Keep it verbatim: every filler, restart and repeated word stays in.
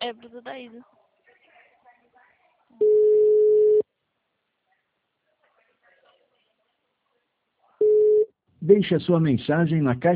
cérebro da Isa. Deixe a sua mensagem na caixa